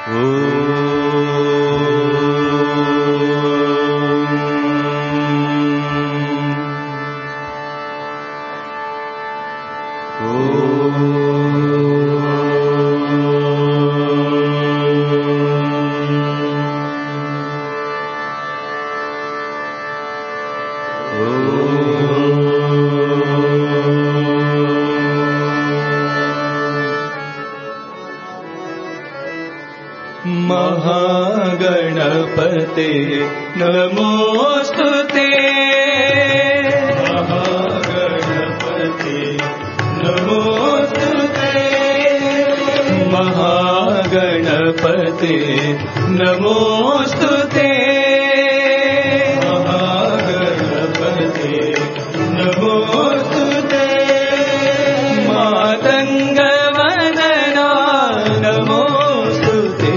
महागणपते नमोस्तुते महागणपते नमोस्तुते महागणपते नमोस्तुते महागणपते नमोस्तुते मातङ्गवदना नमोस्तुते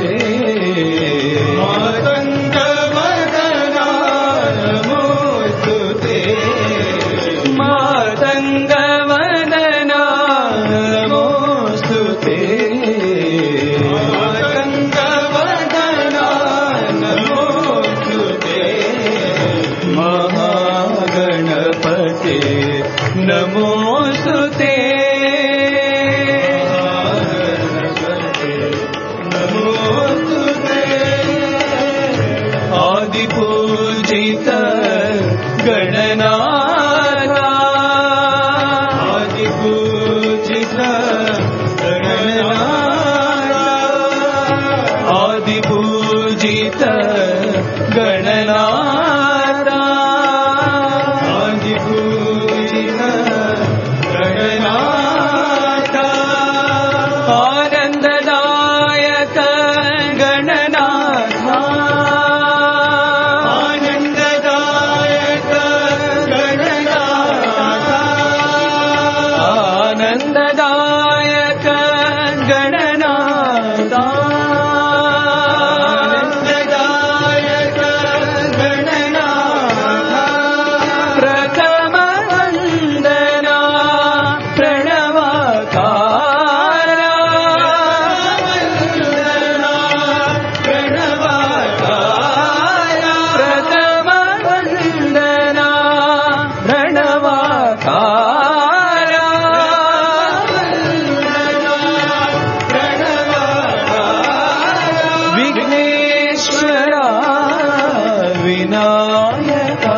मातङ्गवदना नमोस्तुते मातङ्गवदना नमोस्तुते मातङ्गवदना नमोस्तुते महागणपते नमोस्तुते आदिपूजित गणनाथा आदिपूजित गणनाथा आदिपूजित गणनाथा आदिपूजित गणनाथा आनन्ददायक गणनाथा आनन्ददायक गणनाथा आनन्ददायक गणनाथा प्रथम वन्दना प्रणवकारा वन्दना प्रणवकारा प्रथम वन्दना प्रणवकारा विघ्नेश्वरा विनायका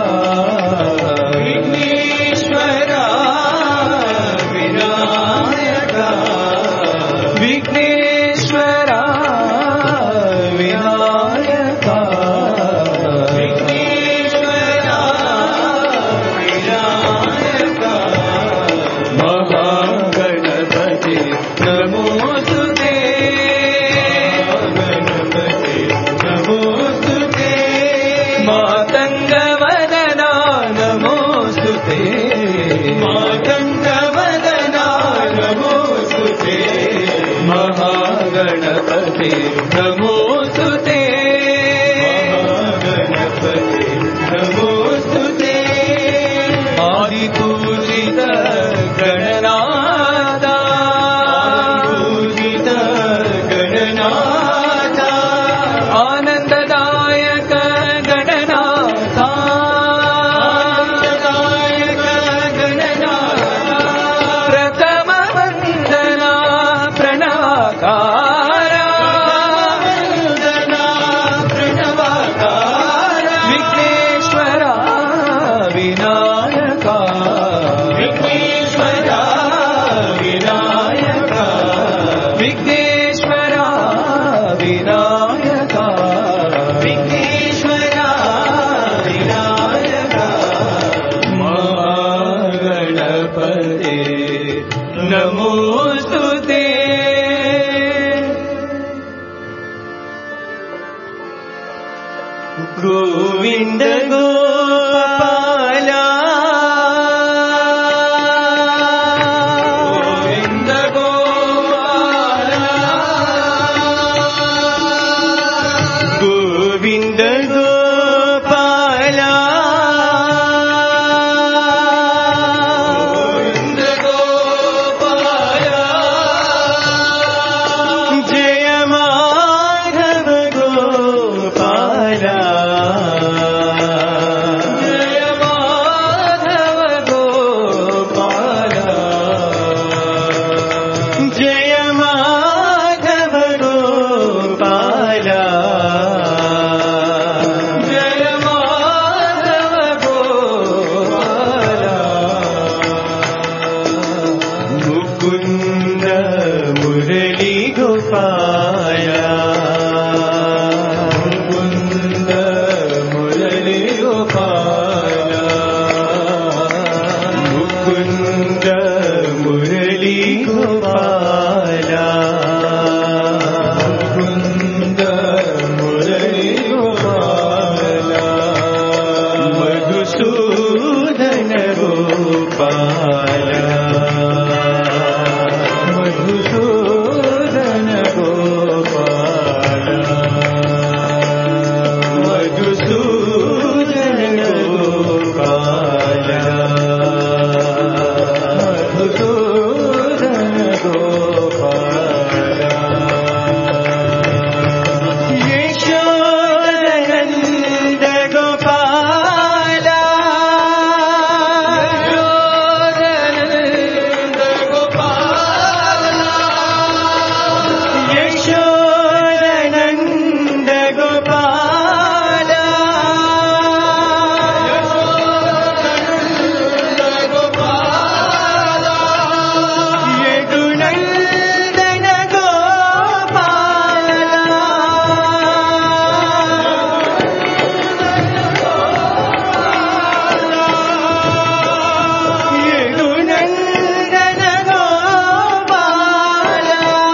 विघ्नेश्वरा विनायका विघ्नेश्वरा विनायका विघ्नेश्वरा विनायका महागणपते नमोस्तुते नमोस्तुते मातङ्गवदना नमोस्तुते मातङ्गवदना नमोस्तुते महागणपते नमोस्तुते महागणपते नमोस्तुते आदिपूजित गणनाथा आदिपूजित गणनाथा आनन्ददायक गणनाथा आनन्ददायक गणनाथा प्रथम वन्दना प्रणवकारा वन्दना प्रणवकारा विघ्नेश्वरा विनायका विघ्नेश्वरा विनायका विघ्नेश्वरा विनायका विघ्नेश्वरा विनायका महागणपते नमोस्तुते गोविन्द गोपाला गोविन्द गोपाला गोविन्द गोपाला गोविन्द गोपाला जय माधव गोपाल मुकुंद मुरली गोपाल मुकुंद मुरली गोपाल मुकुंद मुरली गोपाल मधुसूदन गोपाल मधुसूदन गोपाल मधुसूदन गोपाल मधुसूदन गोपाल यशोदनंद गोपाल यशोदनंद गोपाल यशोदनंद गोपाल यशोदनंद गोपाल यदुनंदन गोपाल यदुनंदन गोपाल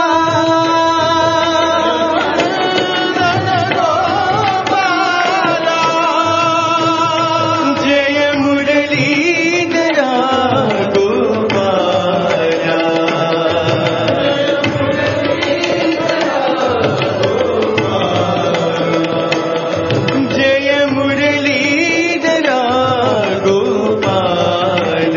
जय मुरलीधर गोपाल जय मुरलीधर गोपाल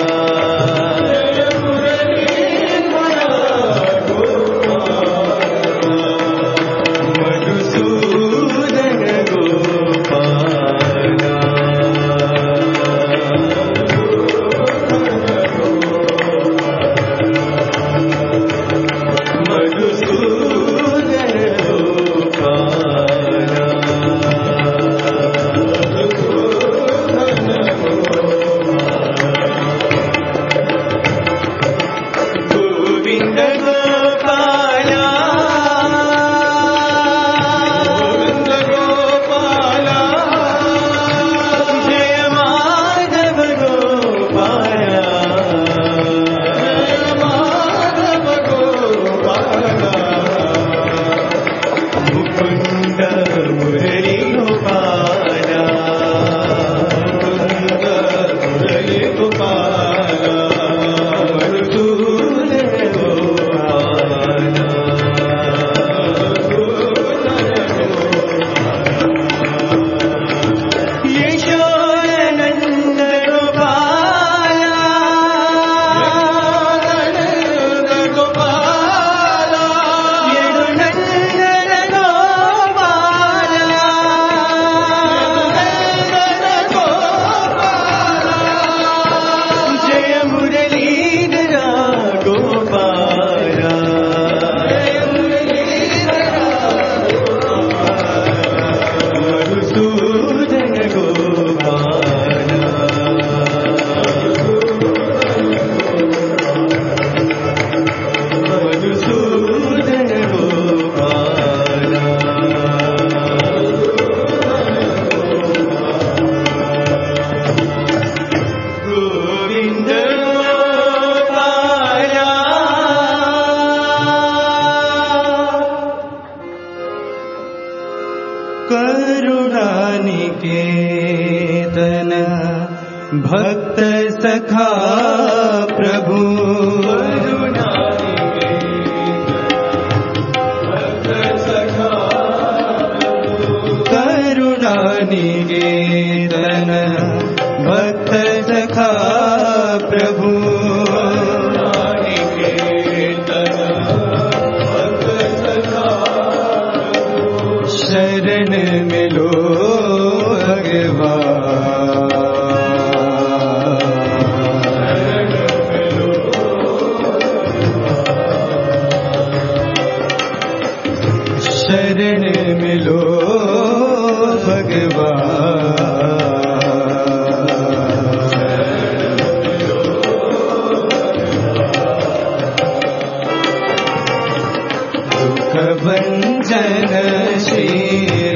मधुसूदन गोपाल मधुसूदन गोविंद गोपाल गोविंद गोपाल जय माधव गोपाल जय माधव गोपाल मुकुंद मुरली गोपाल मुकुंद मुरली गोपाल मधुसूदन गोपाल यशोदनंद गोपाल यशोदनंद गोपाल यदुनंदन गोपाल यदुनंदन गोपाल जय मुरलीधर गोपाल जय मुरलीधर मधुसूदन गोपाल मधुसूदन गोपाल गोविंद गोपाल करुणानिकेतन भक्त सखा प्रभु करुणानिकेतन भक्त सखा प्रभु शरण मिलो भगवान शरण मिलो भगवान भंजन श्री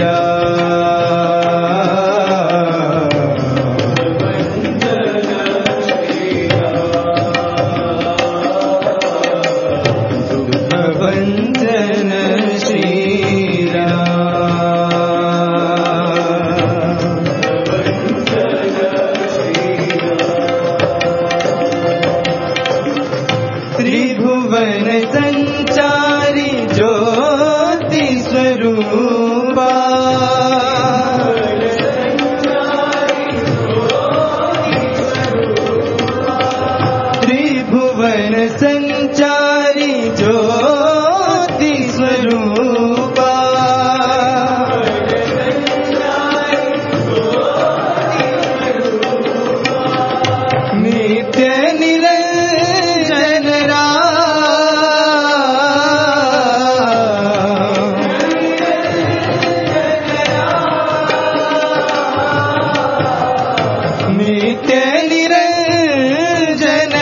त्रिभुवन संचारी ज्योति स्वरूपा त्रिभुवन संचारी ज्योति स्वरूपा नित्य निरंजन नित्य निरंजन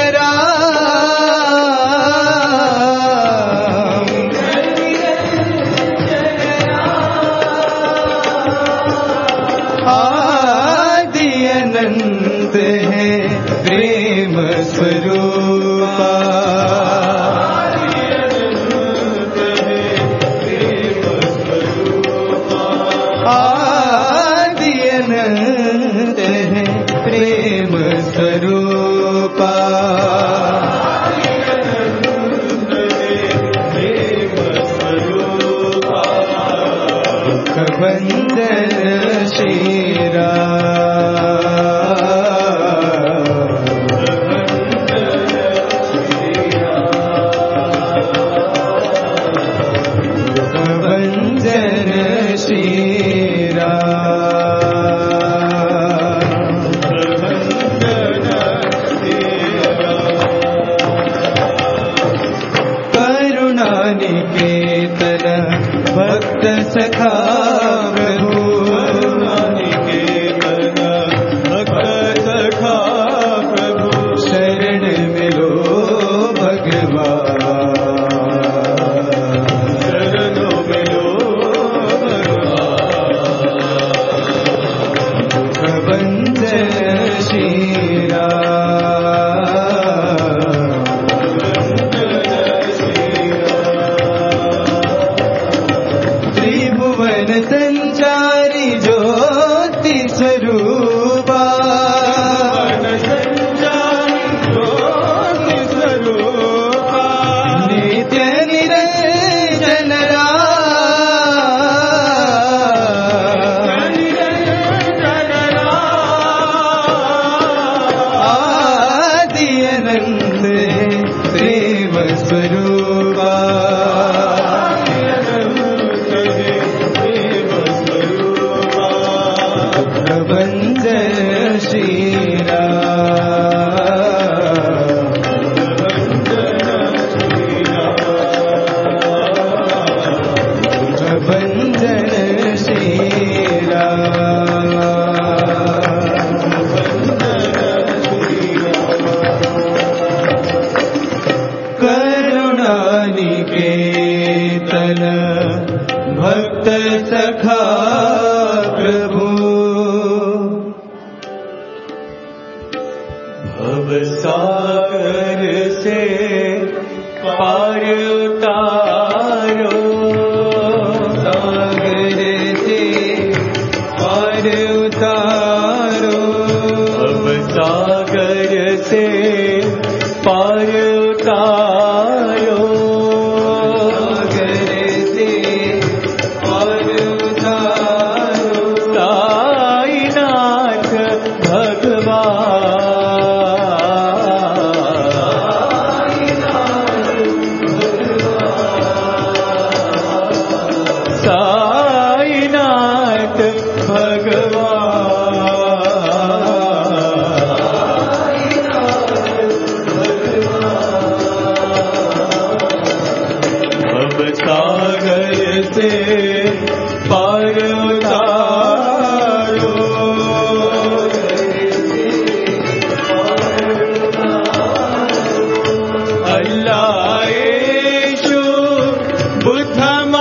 आदि अनंत है प्रेम स्वरूपा आदि अनंत है प्रेम स्वरूपा दुख भंजन श्री भंजन श्री निकेतन भक्त सखा प्रभु निकेतन भक्त सखा प्रभु शरण मिलो भगवान शरण मिलो भगवान भंजन श्री संचारी ज्योति स्वरूपा ज्योति स्वरूपा नित्य निरंजन आदि अनंत प्रेम स्वरूपा भंजन श्री भंजन श्री करुणा निकेतन भक्त सखा प्रभु भवसागर से पार उतारो सागर से पार उतारो भवसागर से पार उतारो सागर से पार उतारो साईनाथ भगवान साईनाथ भवसागर से पार उतारो अल्लाह येशु बुद्ध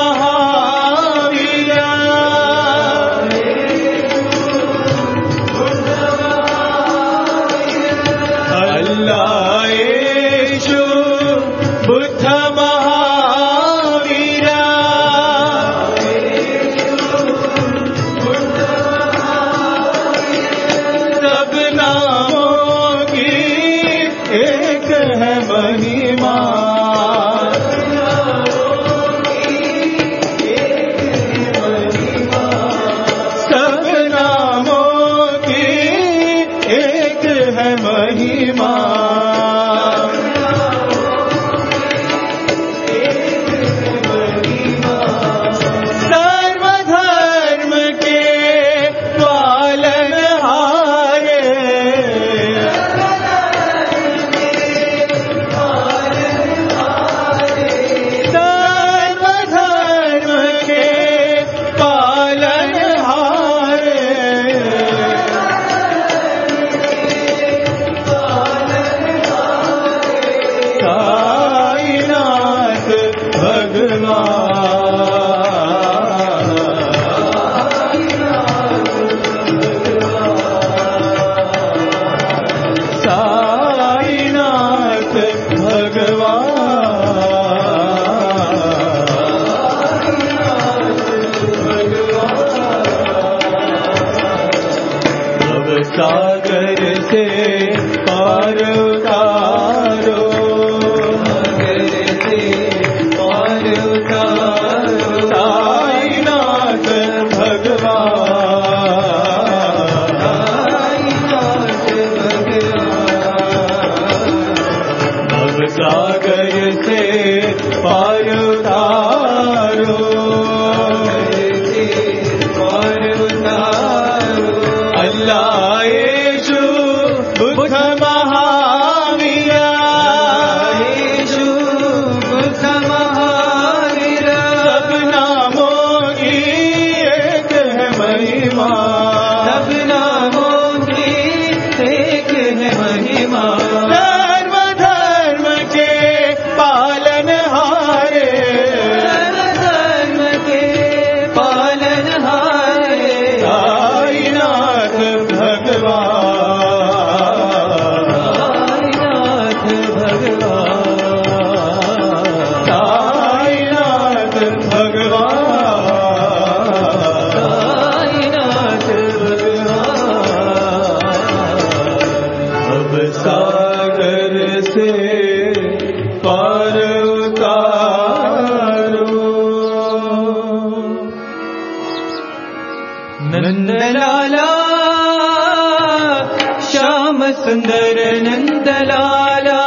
सुंदर नंदलाला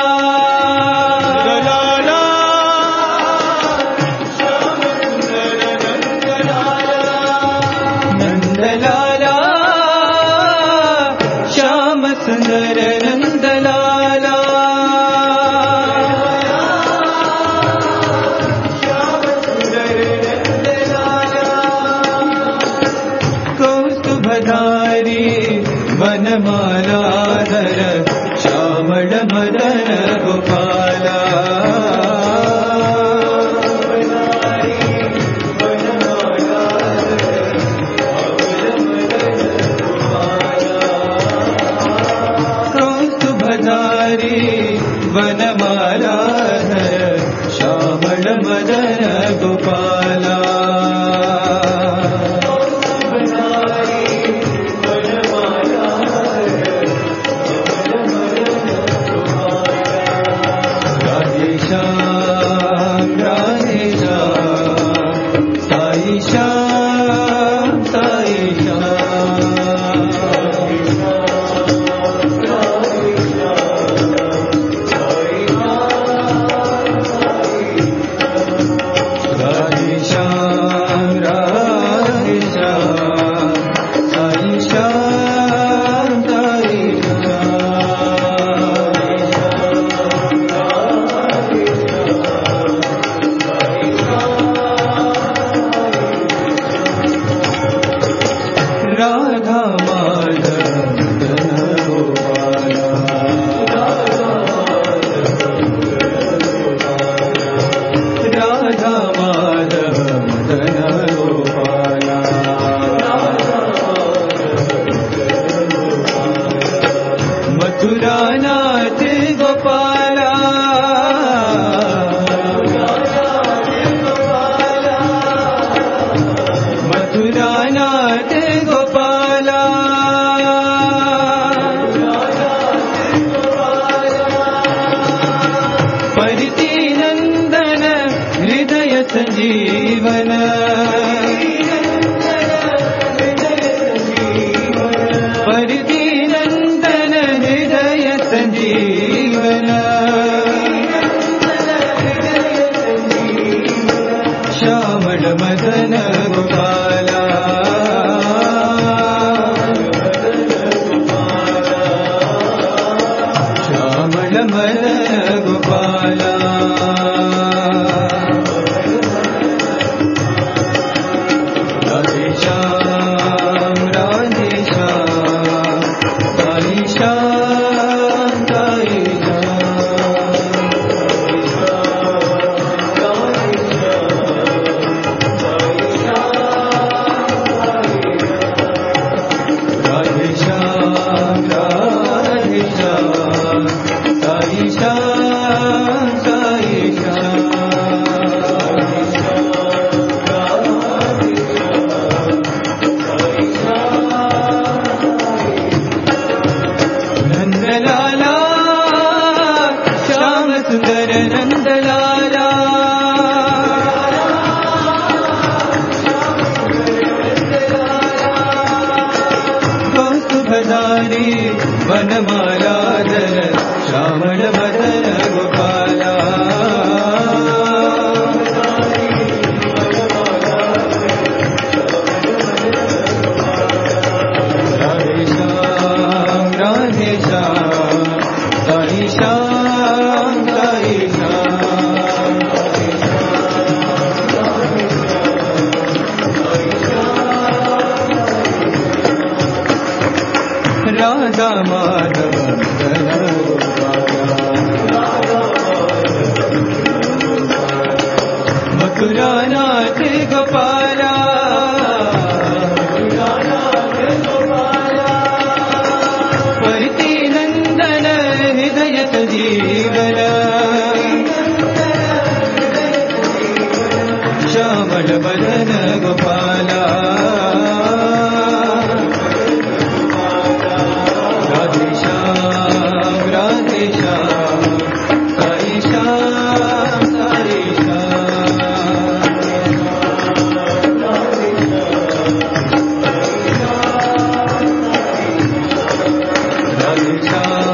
नंदलाला श्याम सुंदर नंदलाला कौस्तुभधारी वनमालाधर श्यामल मदन गोपाला कौस्तुभधारी वनमालाधर श्यामल मदन गोपाला मथुरानाथ गोपाला मथुरानाथ गोपाला परिति नंदन हृदय संजीवन परिति संजीवन श्यामल मदन गोपाला श्यामल मदन गोपाला राधे श्याम राधे श्याम साई श्याम नंदलाला श्याम सुंदर नंदलाला कौस्तुभधारी वनमालाधर श्यामल मदन गोपाला राधे श्याम राधे श्याम साई श्याम साई श्याम राधा माधव मथुरानाथ गोपाला परिति नंदन हृदय संजीवन श्यामल मदन गोपाला राधे श्याम राधे श्याम साई श्याम साई श्याम राधे श्याम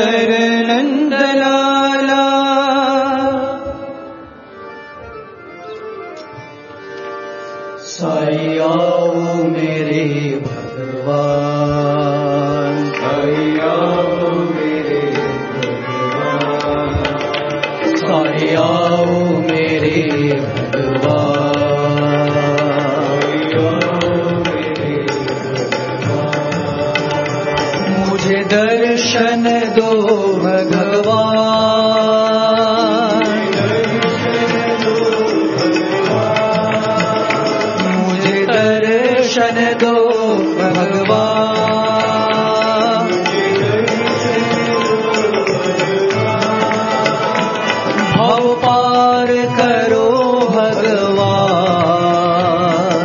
सुंदर नंदलाला। साई आओ मेरे भगवान, साई आओ मेरे भगवान, साई आओ मेरे भगवान, मुझे दर्शन दो भगवान, मुझे दर्शन दो भगवान, भव पार करो भगवान,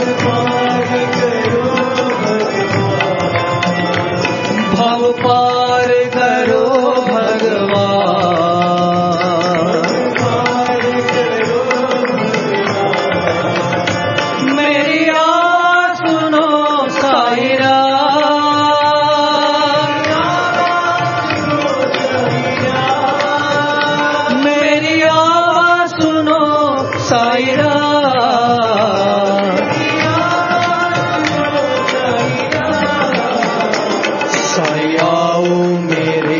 भव पार करो भगवान, मेरी आवाज़ सुनो साईरा, मेरी आवाज़ सुनो साईरा, साई आओ मेरे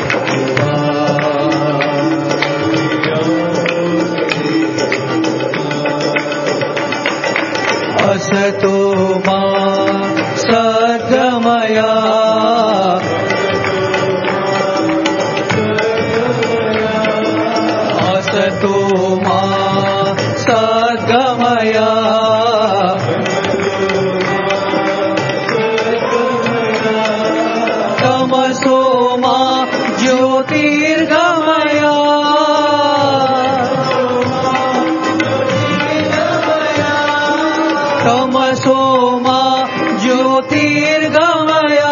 भगवान, असतो मा सद्गमया, असतो मा सद्गमया, तमसो मा ज्योतिर्गमया, तमसो मा ज्योतिर्गमया,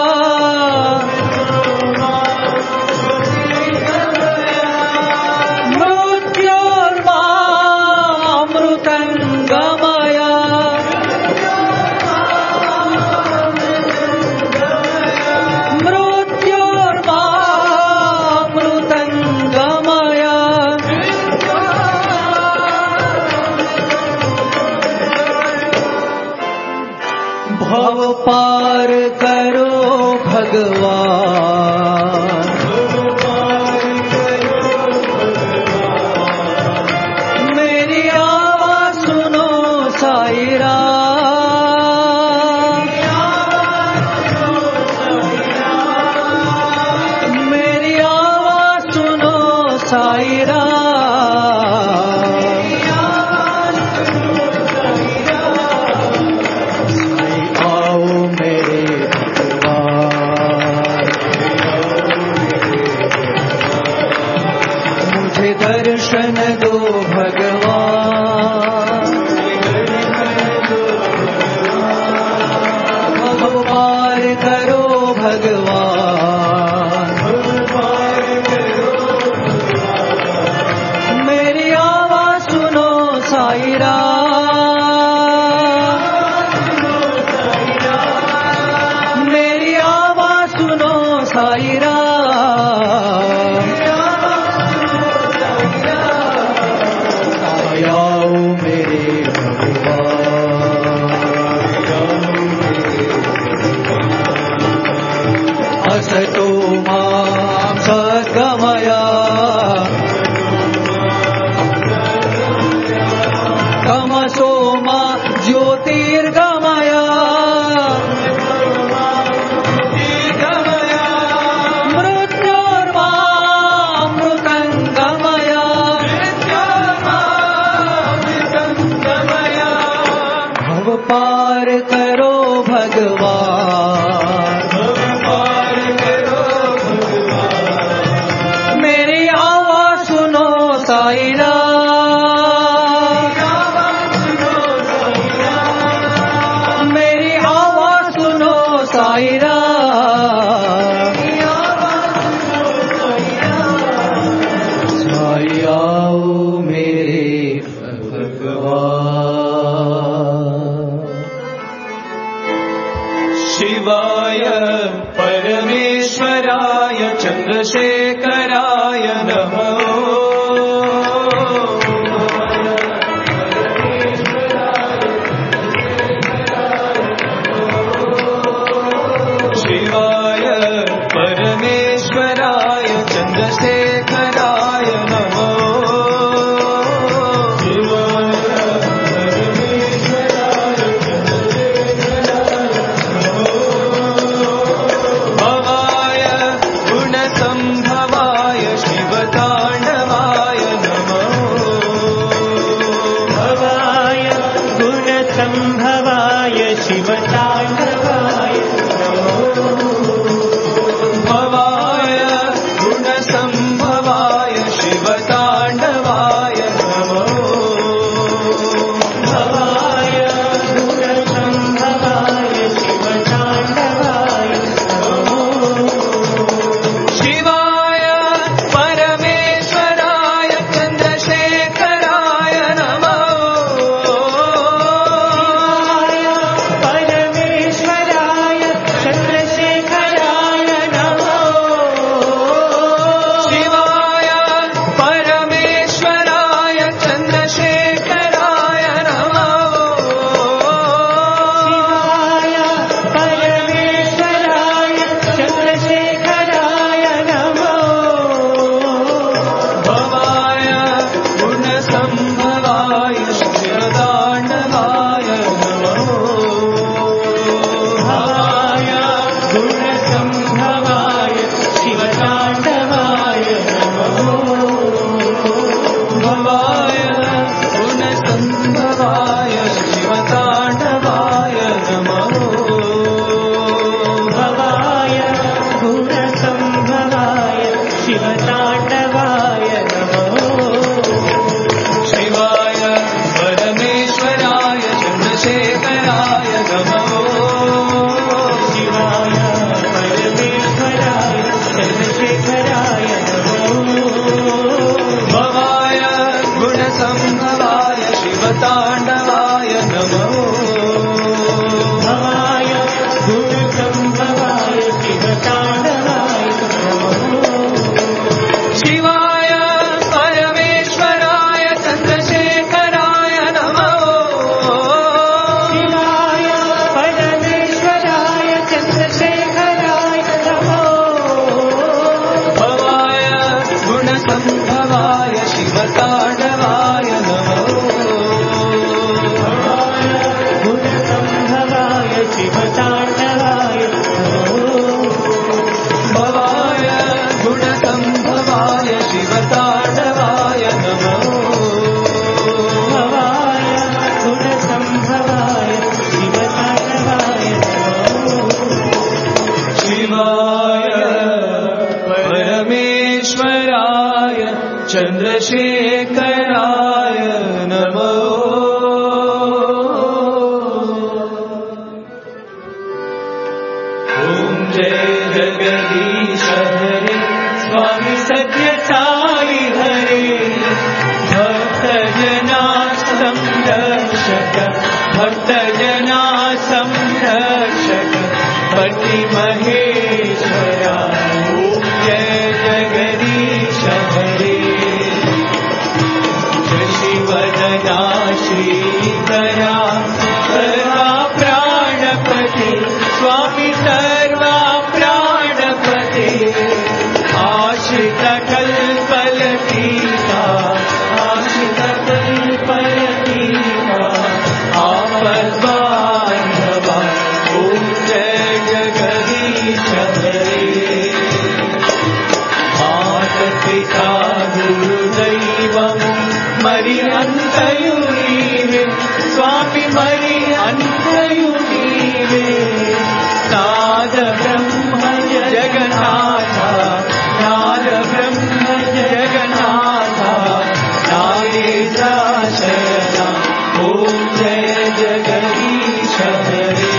मृत्योर्मामृतङ्गमया, मृत्योर्मामृतङ्गमया, भव पार करो भगवान, मेरी आवाज़ सुनो साईरा, मेरी आवाज़ सुनो साईरा, साई आओ मेरे भगवान, मुझे दर्शन दो भगवान, भव पार करो भगवान, मेरी आवाज़ सुनो साईरा, मेरी आवाज़ सुनो साईरा, शिवताण्डवाय नमो गुणसम्भवाय शिवताण्डवाय नमो भवाय गुणसम्भवाय शिवताण्डवाय नमो भवाय गुणसम्भवाय शिवताण्डवाय नमो शिवाय परमेश्वराय चन्द्रशेखराय नमो ॐ जय जगदीश हरे स्वामी सत्य साई हरे भक्तजना संरक्षक भक्तजना संरक्षक पति महेश्वरा ॐ जय जगदीश हरे शशिवदना श्रीकरा सर्वा प्राणपते स्वामी सर्वा प्राणपते आश्रित कल्पलतीता आश्रित कल्पलतीता आपद्बान्धवा ॐ जय जगदीश हरे मातपिता गुरुदैवं मरि अन्तयु नीवे स्वामी मरि अन्तयु नीवे नाद ब्रह्म जगन्नाथ नाद ब्रह्म जगन्नाथ नागेशा शरणा ॐ जय जगदीश हरे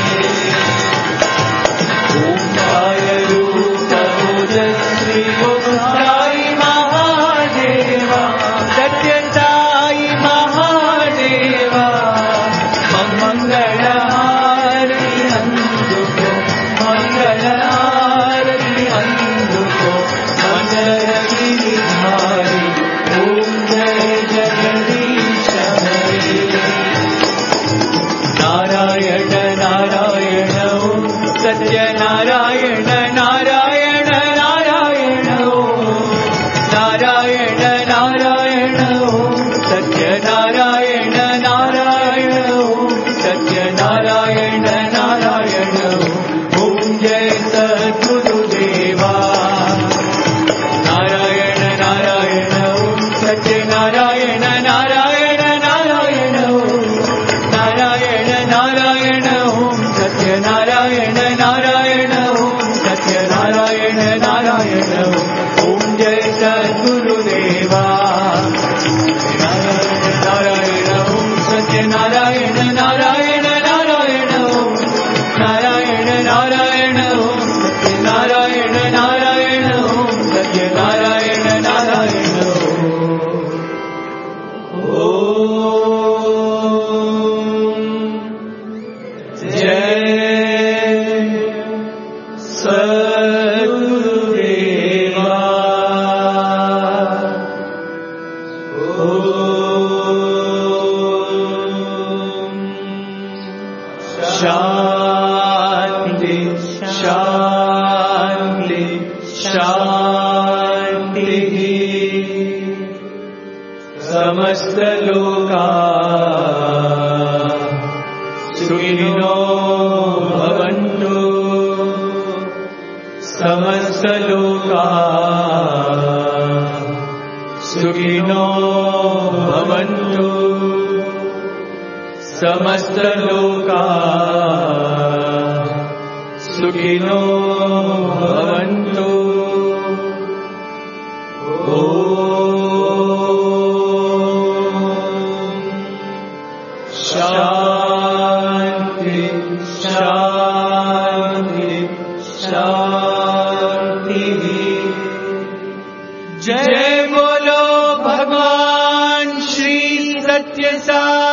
ओंकार रूप ओजस्वी साई महादेवा सत्य साई महादेवा मंगल आरती अंधुको मंगल आरती अंधुको मंगल गिरिधारी ओम जय जगदीश हरे नारायण नारायण ओम सत्य नारायण नारायण नारायण ओम नारायण नारायण ओम सत्य नारायण नारायण ओम सत्य नारायण नारायण ओम जय सद्गुरुदेवा नारायण नारायण ओम सत्य नारायण नारायण नारायण ओम नारायण नारायण ओम सत्य नारायण नारायण ओम सत्य नारायण नारायण ओम जय सद्गुरुदेवा नारायण नारायण ओम सत्य नारायण नारायण नारायण ओम नारायण नारायण ओम सत्य नारायण नारायण ओम सत्य नारायण नारायण ओम जय सद्गुरुदेवा शांति शांति शांति समस्त लोका सुखिनो भवन्तु समस्त लोका सुखिनो भवन्तु समस्त लोका सुखिनो भवन्तु शांति शांति शांति जय बोलो भगवान श्री सत्य साई